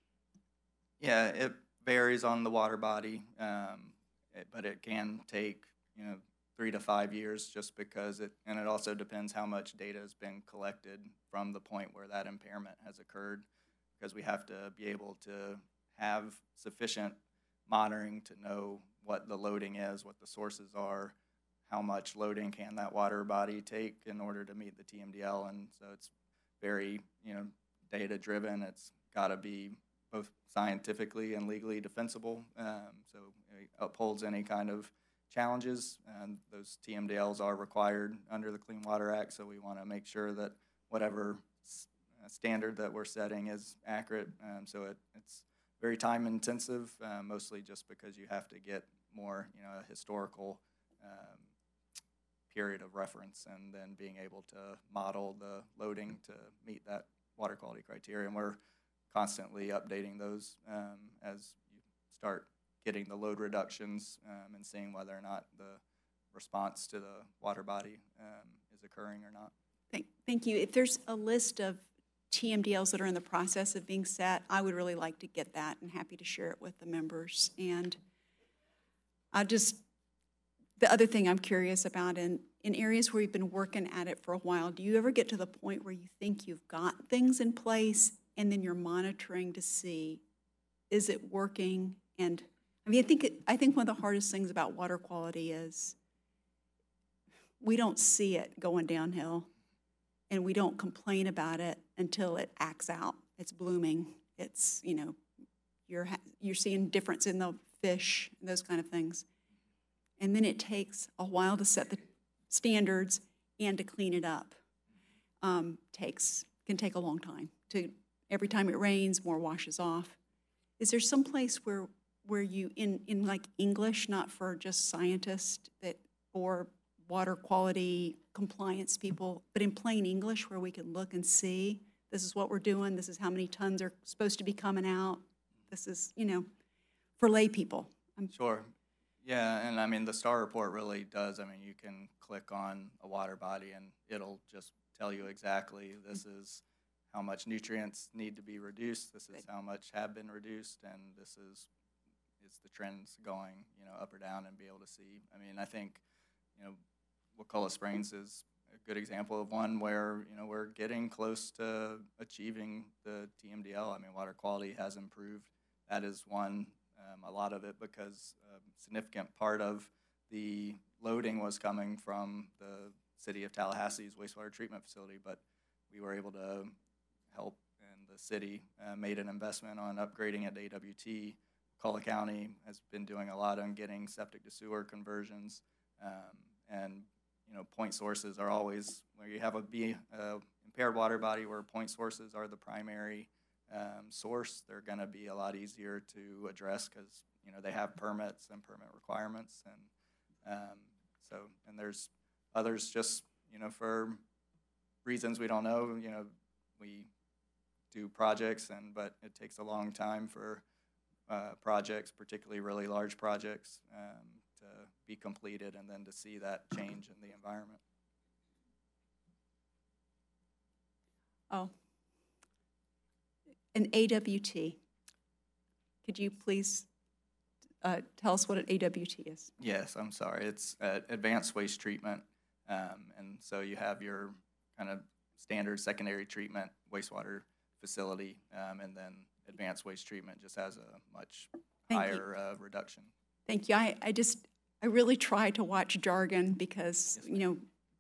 Yeah, it varies on the water body, um, it, but it can take, you know, three to five years just because it, and it also depends how much data has been collected from the point where that impairment has occurred, because we have to be able to have sufficient monitoring to know what the loading is, what the sources are, how much loading can that water body take in order to meet the T M D L. And so it's very, you know, data driven. It's got to be both scientifically and legally defensible, um, so it upholds any kind of challenges, and those T M D Ls are required under the Clean Water Act, so we want to make sure that whatever s- uh, standard that we're setting is accurate. Um, so it, it's very time intensive, uh, mostly just because you have to get more, you know, a historical um, period of reference, and then being able to model the loading to meet that water quality criteria. And we're constantly updating those um, as you start getting the load reductions um, and seeing whether or not the response to the water body um, is occurring or not. Thank, thank you. If there's a list of T M D Ls that are in the process of being set, I would really like to get that, and happy to share it with the members. And I just, the other thing I'm curious about, in, in areas where you've been working at it for a while, do you ever get to the point where you think you've got things in place and then you're monitoring to see, is it working? And I mean, I think, it, I think one of the hardest things about water quality is we don't see it going downhill, and we don't complain about it until it acts out. It's blooming. It's, you know, you're, ha- you're seeing difference in the fish, and those kind of things. And then it takes a while to set the standards and to clean it up. Um, takes, can take a long time. To, every time it rains, more washes off. Is there some place where, where you, in, in like English, not for just scientists, that, or water quality compliance people, but in plain English where we can look and see, this is what we're doing, this is how many tons are supposed to be coming out, this is, you know, for lay people? I'm, Sure. Yeah, and I mean, the STAR report really does. I mean, you can click on a water body and it'll just tell you exactly this is how much nutrients need to be reduced, this is how much have been reduced, and this is is the trends going, you know, up or down, and be able to see. I mean, I think, you know, Wakulla Springs is a good example of one where, you know, we're getting close to achieving the T M D L. I mean, water quality has improved. That is one. Um, a lot of it because a significant part of the loading was coming from the city of Tallahassee's wastewater treatment facility, but we were able to help, and the city uh, made an investment on upgrading at A W T. Wakulla County has been doing a lot on getting septic to sewer conversions, um, and you know, point sources are always, where you have a B, uh, impaired water body where point sources are the primary Um, source, they're going to be a lot easier to address because, you know, they have permits and permit requirements, and um, so, and there's others just, you know, for reasons we don't know, you know, we do projects, and but it takes a long time for uh, projects, particularly really large projects, um, to be completed and then to see that change in the environment. oh. An A W T. Could you please uh, tell us what an A W T is? Yes, I'm sorry. It's uh, advanced waste treatment. Um, and so you have your kind of standard secondary treatment wastewater facility, um, and then advanced waste treatment just has a much Thank higher uh, reduction. Thank you. I, I just, I really try to watch jargon because, Yes, you know,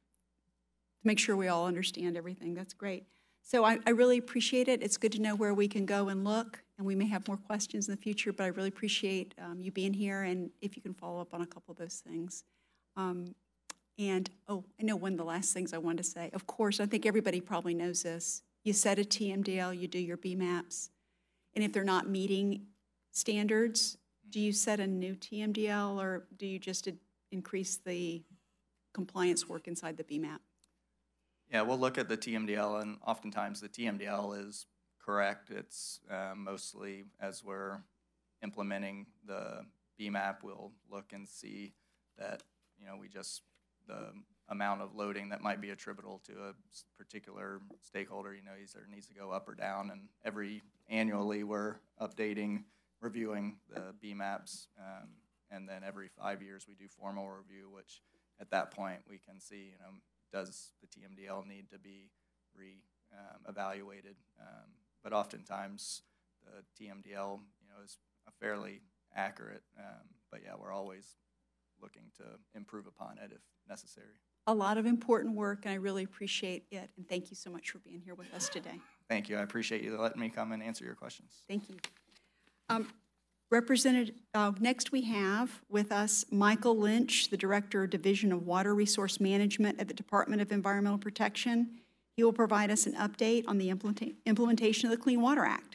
to make sure we all understand everything. That's great. So I, I really appreciate it. It's good to know where we can go and look, and we may have more questions in the future, but I really appreciate um, you being here, and if you can follow up on a couple of those things. Um, and, oh, I know one of the last things I wanted to say. Of course, I think everybody probably knows this. You set a T M D L, you do your B MAPs, and if they're not meeting standards, do you set a new T M D L, or do you just increase the compliance work inside the B MAP? Yeah, we'll look at the T M D L, and oftentimes the T M D L is correct. It's uh, mostly as we're implementing the B MAP, we'll look and see that, you know, we just, the amount of loading that might be attributable to a particular stakeholder, you know, either needs to go up or down, and every annually we're updating, reviewing the B MAPs, um, and then every five years we do formal review, which at that point we can see, you know, does the T M D L need to be re-evaluated? Um, um, but oftentimes the T M D L, you know, is a fairly accurate. Um, but yeah, we're always looking to improve upon it if necessary. A lot of important work, and I really appreciate it. And thank you so much for being here with us today. Thank you. I appreciate you letting me come and answer your questions. Thank you. Um, Representative, uh, next we have with us Michael Lynch, the Director of Division of Water Resource Management at the Department of Environmental Protection. He will provide us an update on the implementa- implementation of the Clean Water Act.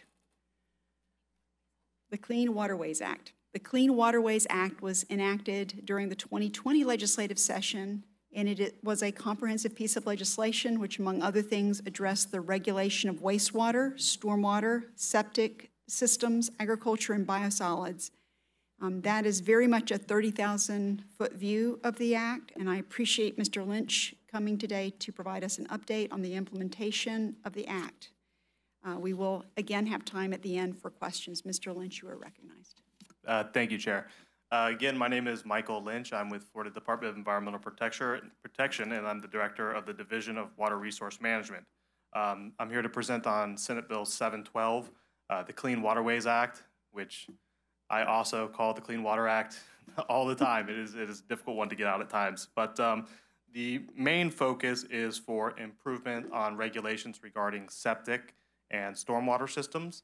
The Clean Waterways Act. The Clean Waterways Act was enacted during the twenty twenty legislative session, and it, it was a comprehensive piece of legislation which, among other things, addressed the regulation of wastewater, stormwater, septic systems, agriculture, and biosolids. Um, that is very much a thirty thousand foot view of the act, and I appreciate Mister Lynch coming today to provide us an update on the implementation of the act. Uh, we will again have time at the end for questions. Mister Lynch, you are recognized. Uh, thank you, Chair. Uh, again, my name is Michael Lynch. I'm with Florida Department of Environmental Protection, and I'm the Director of the Division of Water Resource Management. Um, I'm here to present on Senate Bill seven twelve, uh, the Clean Waterways Act, which I also call the Clean Water Act all the time. It is, it is a difficult one to get out at times. But um, the main focus is for improvement on regulations regarding septic and stormwater systems,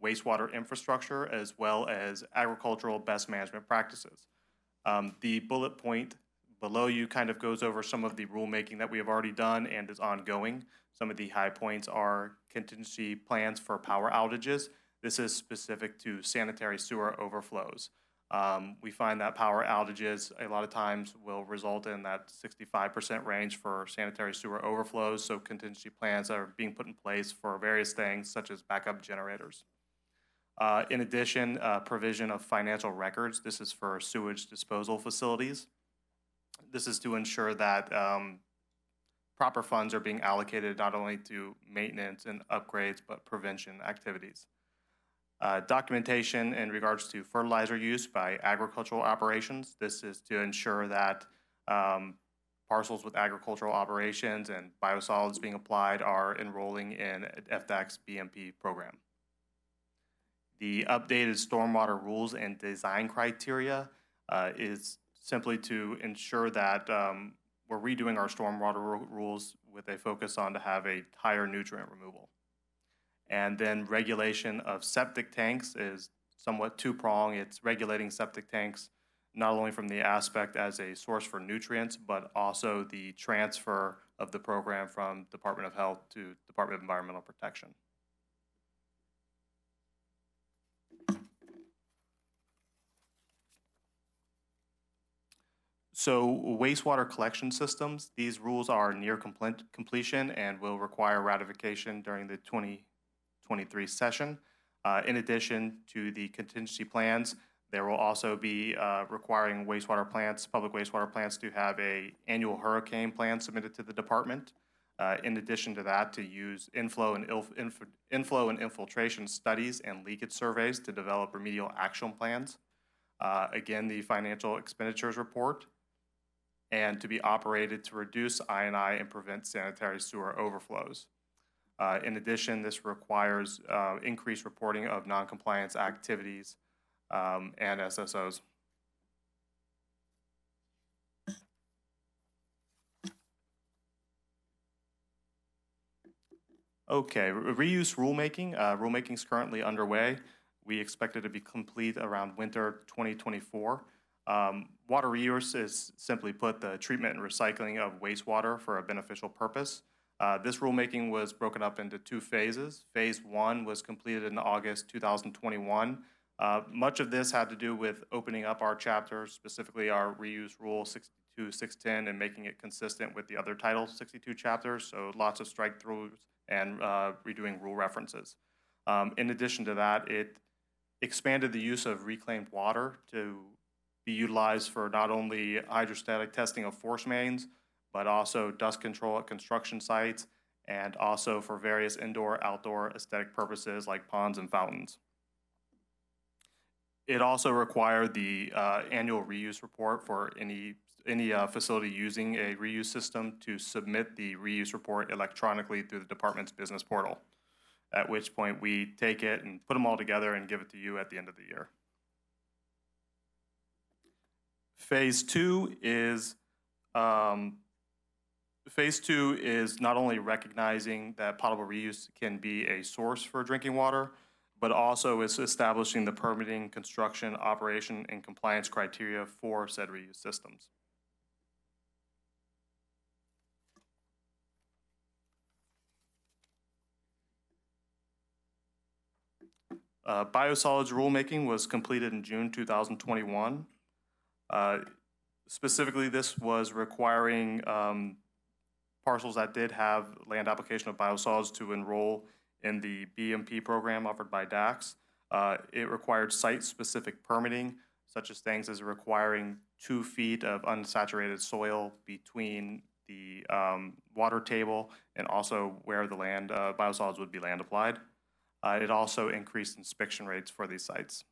wastewater infrastructure, as well as agricultural best management practices. Um, the bullet point below you kind of goes over some of the rulemaking that we have already done and is ongoing. Some of the high points are contingency plans for power outages. This is specific to sanitary sewer overflows. Um, we find that power outages a lot of times will result in that sixty-five percent range for sanitary sewer overflows, so contingency plans are being put in place for various things such as backup generators. Uh, in addition, uh, provision of financial records. This is for sewage disposal facilities. This is to ensure that um, proper funds are being allocated not only to maintenance and upgrades, but prevention activities. Uh, documentation in regards to fertilizer use by agricultural operations. This is to ensure that um, parcels with agricultural operations and biosolids being applied are enrolling in F D A C's B M P program. The updated stormwater rules and design criteria uh, is simply to ensure that um, we're redoing our stormwater rules with a focus on to have a higher nutrient removal. And then regulation of septic tanks is somewhat two-pronged. It's regulating septic tanks not only from the aspect as a source for nutrients, but also the transfer of the program from Department of Health to Department of Environmental Protection. So wastewater collection systems, these rules are near compl- completion and will require ratification during the twenty twenty-three session. Uh, in addition to the contingency plans, there will also be uh, requiring wastewater plants, public wastewater plants to have a annual hurricane plan submitted to the department. Uh, in addition to that, to use inflow and ilf- inf- inflow and infiltration studies and leakage surveys to develop remedial action plans. Uh, again, the financial expenditures report, and to be operated to reduce I and I and prevent sanitary sewer overflows. Uh, in addition, this requires uh, increased reporting of noncompliance activities um, and S S Os. Okay, re reuse rulemaking. Uh, rulemaking is currently underway. We expect it to be complete around winter twenty twenty-four. Um, water reuse is, simply put, the treatment and recycling of wastewater for a beneficial purpose. Uh, this rulemaking was broken up into two phases. Phase one was completed in August two thousand twenty-one. Uh, much of this had to do with opening up our chapters, specifically our reuse rule sixty-two six ten, and making it consistent with the other Title sixty-two chapters, so lots of strike-throughs and uh, redoing rule references. Um, in addition to that, it expanded the use of reclaimed water to be utilized for not only hydrostatic testing of force mains, but also dust control at construction sites, and also for various indoor, outdoor aesthetic purposes like ponds and fountains. It also required the uh, annual reuse report for any, any uh, facility using a reuse system to submit the reuse report electronically through the department's business portal, at which point we take it and put them all together and give it to you at the end of the year. Phase two is um, phase two is not only recognizing that potable reuse can be a source for drinking water, but also is establishing the permitting, construction, operation, and compliance criteria for said reuse systems. Uh, biosolids rulemaking was completed in June two thousand twenty-one. Uh, specifically, this was requiring um, parcels that did have land application of biosolids to enroll in the B M P program offered by D A C S. Uh, it required site-specific permitting, such as things as requiring two feet of unsaturated soil between the um, water table and also where the land uh, biosolids would be land applied. Uh, it also increased inspection rates for these sites.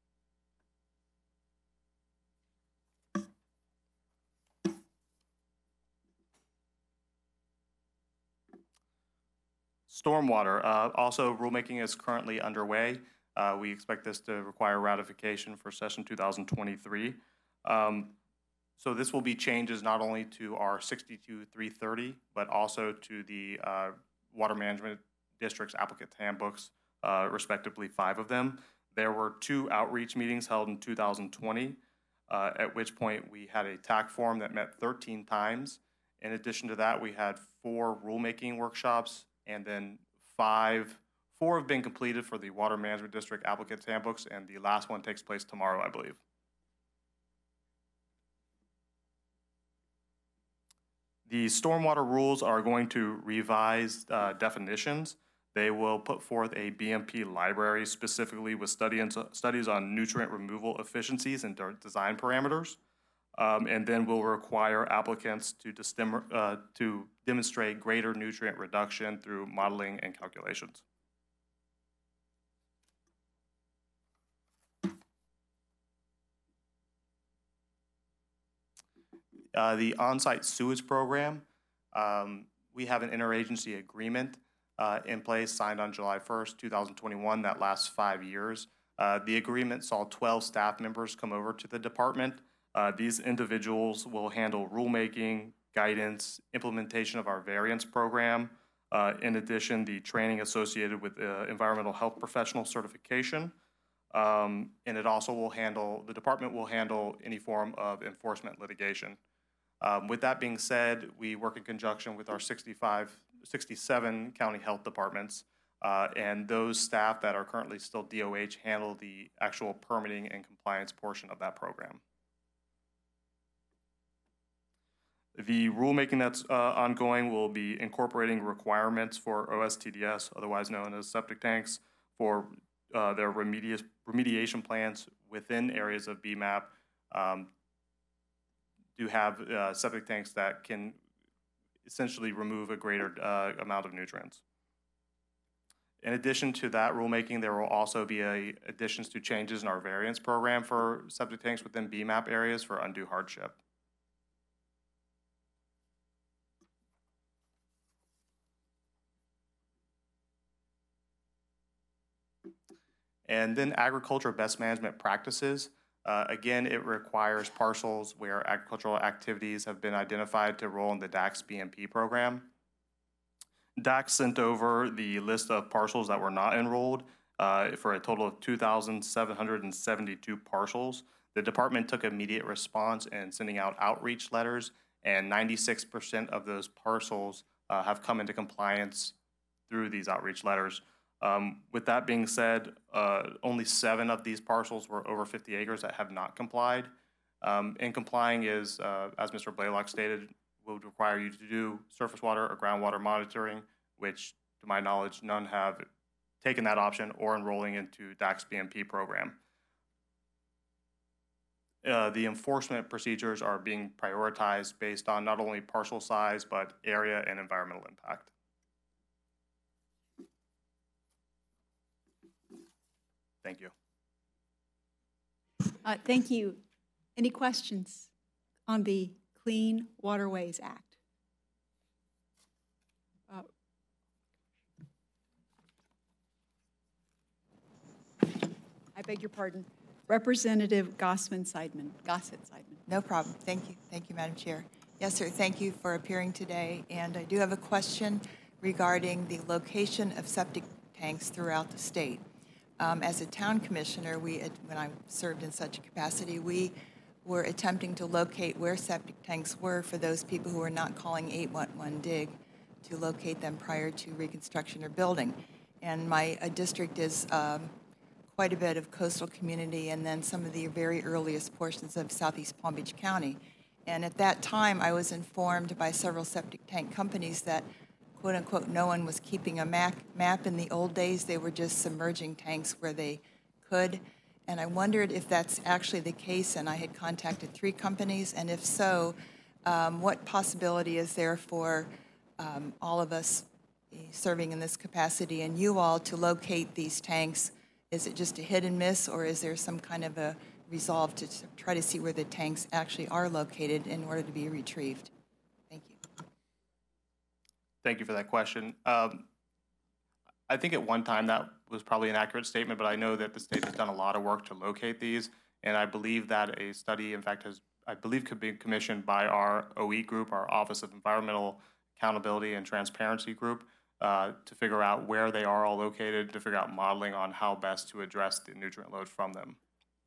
Stormwater, uh, also rulemaking is currently underway. Uh, we expect this to require ratification for session two thousand twenty-three. Um, so this will be changes not only to our sixty-two three thirty, but also to the uh, Water Management District's applicant handbooks uh, respectively five of them. There were two outreach meetings held in two thousand twenty, uh, at which point we had a T A C forum that met thirteen times. In addition to that, we had four rulemaking workshops, and then five, four have been completed for the Water Management District applicants handbooks, and the last one takes place tomorrow, I believe. The stormwater rules are going to revise uh, definitions. They will put forth a B M P library specifically with study and studies on nutrient removal efficiencies and design parameters. Um, and then will require applicants to, distem uh, to demonstrate greater nutrient reduction through modeling and calculations. Uh, the on-site sewage program, um, we have an interagency agreement uh, in place signed on July first, two thousand twenty-one that lasts five years. Uh, the agreement saw twelve staff members come over to the department. Uh, these individuals will handle rulemaking, guidance, implementation of our variance program. Uh, in addition, the training associated with uh, environmental health professional certification. Um, and it also will handle, the department will handle any form of enforcement litigation. Um, with that being said, we work in conjunction with our sixty-five, sixty-seven county health departments, uh, and those staff that are currently still D O H handle the actual permitting and compliance portion of that program. The rulemaking that's uh, ongoing will be incorporating requirements for O S T D S, otherwise known as septic tanks, for uh, their remedi remediation plans within areas of B MAP. Um, do have uh, septic tanks that can essentially remove a greater uh, amount of nutrients. In addition to that rulemaking, there will also be a, additions to changes in our variance program for septic tanks within B MAP areas for undue hardship. And then agriculture best management practices. Uh, again, it requires parcels where agricultural activities have been identified to enroll in the D A C S B M P program. D A C S sent over the list of parcels that were not enrolled uh, for a total of two thousand seven hundred seventy-two parcels. The department took immediate response in sending out outreach letters, and ninety-six percent of those parcels uh, have come into compliance through these outreach letters. Um, with that being said, uh, only seven of these parcels were over fifty acres that have not complied. Um, and complying is, uh, as Mister Blaylock stated, would require you to do surface water or groundwater monitoring, which, to my knowledge, none have taken that option or enrolling into D A C S B M P program. Uh, the enforcement procedures are being prioritized based on not only parcel size, but area and environmental impact. Thank you. Uh, thank you. Any questions on the Clean Waterways Act? Uh, I beg your pardon. Representative Gossman-Seidman. Gossett-Seidman. No problem. Thank you. Thank you, Madam Chair. Yes, sir. Thank you for appearing today. And I do have a question regarding the location of septic tanks throughout the state. Um, as a town commissioner, we, when I served in such a capacity, we were attempting to locate where septic tanks were for those people who were not calling eight one one dig to locate them prior to reconstruction or building. And my uh, district is um, quite a bit of coastal community and then some of the very earliest portions of southeast Palm Beach County. And at that time, I was informed by several septic tank companies that quote unquote, no one was keeping a map, map in the old days. They were just submerging tanks where they could. And I wondered if that's actually the case, and I had contacted three companies, and if so, um, what possibility is there for um, all of us serving in this capacity and you all to locate these tanks? Is it just a hit and miss, or is there some kind of a resolve to try to see where the tanks actually are located in order to be retrieved? Thank you. Thank you for that question. Um, I think at one time that was probably an accurate statement, but I know that the state has done a lot of work to locate these, and I believe that a study, in fact, has, I believe, could be commissioned by our O E group, our Office of Environmental Accountability and Transparency group, uh, to figure out where they are all located, to figure out modeling on how best to address the nutrient load from them.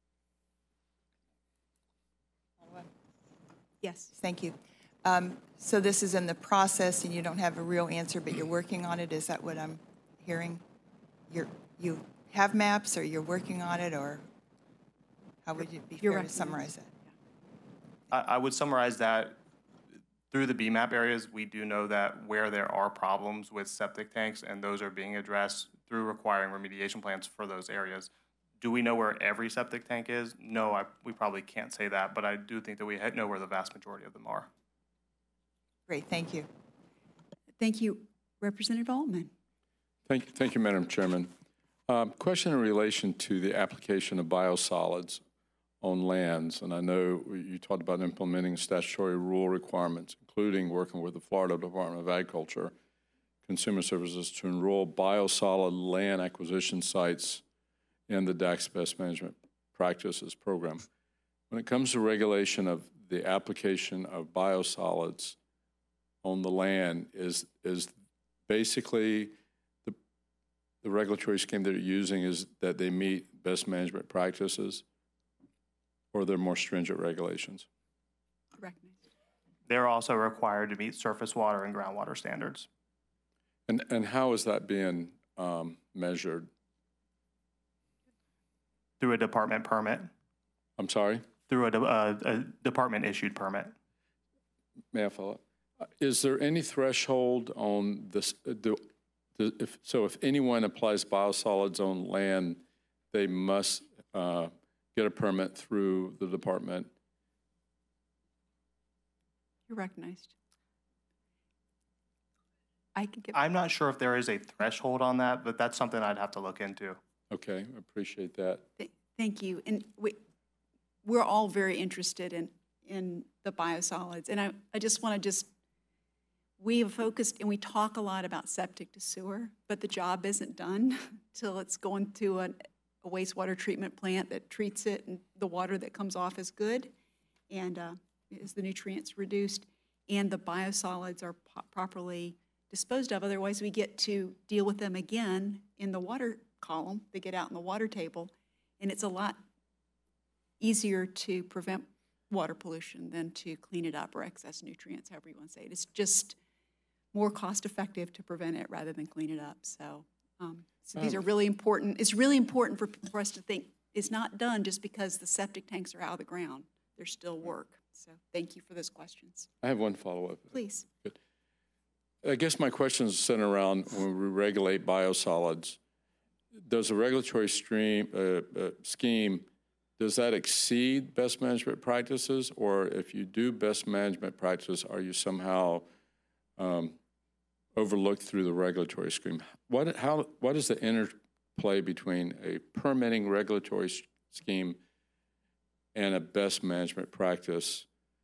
Yes. Thank you. Um, So this is in the process, and you don't have a real answer, but you're working on it? Is that what I'm hearing? You're, you have maps, or you're working on it, or how would it be You're fair to right. summarize that? I, I would summarize that through the B MAP areas, we do know that where there are problems with septic tanks, and those are being addressed through requiring remediation plans for those areas. Do we know where every septic tank is? No, I, we probably can't say that, but I do think that we know where the vast majority of them are. Great, thank you. Thank you, Representative Altman. Thank you, thank you, Madam Chairman. Um, question in relation to the application of biosolids on lands, and I know you talked about implementing statutory rule requirements, including working with the Florida Department of Agriculture, Consumer Services to enroll biosolid land acquisition sites in the D A C's Best Management Practices Program. When it comes to regulation of the application of biosolids on the land, is is basically the the regulatory scheme that you're using is that they meet best management practices, or are there more stringent regulations? Correct. They're also required to meet surface water and groundwater standards. And and how is that being um, measured? Through a department permit, I'm sorry? through a, de- uh, a department-issued permit. May I follow up? Uh, Is there any threshold on this? uh, the- the- if- So if anyone applies biosolids on land, they must uh, get a permit through the department? You're recognized. I can get, I'm not sure if there is a threshold on that, but that's something I'd have to look into. Okay, I appreciate that. th- thank you. And we, we're all very interested in, in the biosolids. And I, I just want to just, we have focused and we talk a lot about septic to sewer, but the job isn't done till it's going to a, a wastewater treatment plant that treats it, and the water that comes off is good, and uh, is the nutrients reduced, and the biosolids are po- properly disposed of. Otherwise, we get to deal with them again in the water column. They get out in the water table, and it's a lot easier to prevent water pollution than to clean it up or excess nutrients, however you want to say it. It's just more cost-effective to prevent it rather than clean it up. So, um, so these are really important. It's really important for, for us to think it's not done just because the septic tanks are out of the ground. There's still work. So thank you for those questions. I have one follow-up. Please. Good. I guess my question is centered around when we regulate biosolids. Does the regulatory stream, uh, uh, scheme, does that exceed best management practices? Or if you do best management practices, are you somehow um, overlooked through the regulatory scheme? What, how, what is the interplay between a permitting regulatory s- scheme and a best management practice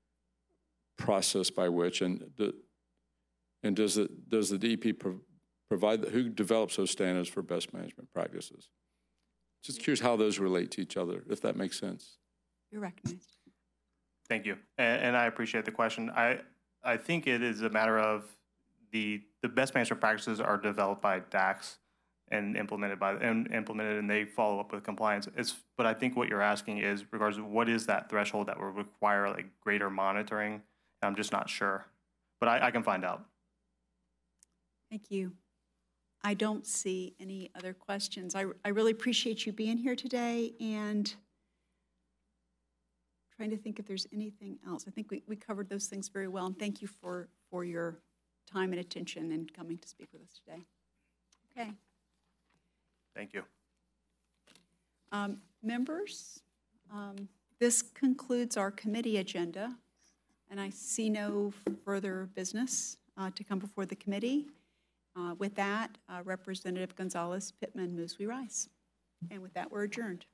process by which, and the, and does it, does the D E P pro, provide, the, who develops those standards for best management practices? Just curious how those relate to each other, if that makes sense. You're recognized. Thank you, and, and I appreciate the question. I I think it is a matter of the the best management practices are developed by D A C and implemented by and implemented, and they follow up with compliance. It's but I think what you're asking is regards to what is that threshold that would require like greater monitoring. I'm just not sure, but I, I can find out. Thank you. I don't see any other questions. I, I really appreciate you being here today, and trying to think if there's anything else. I think we, we covered those things very well, and thank you for, for your time and attention and coming to speak with us today. Okay. Thank you. Um, members, um, this concludes our committee agenda, and I see no further business uh, to come before the committee. Uh, with that, uh, Representative Gonzalez Pittman moves we rise. And with that, we're adjourned.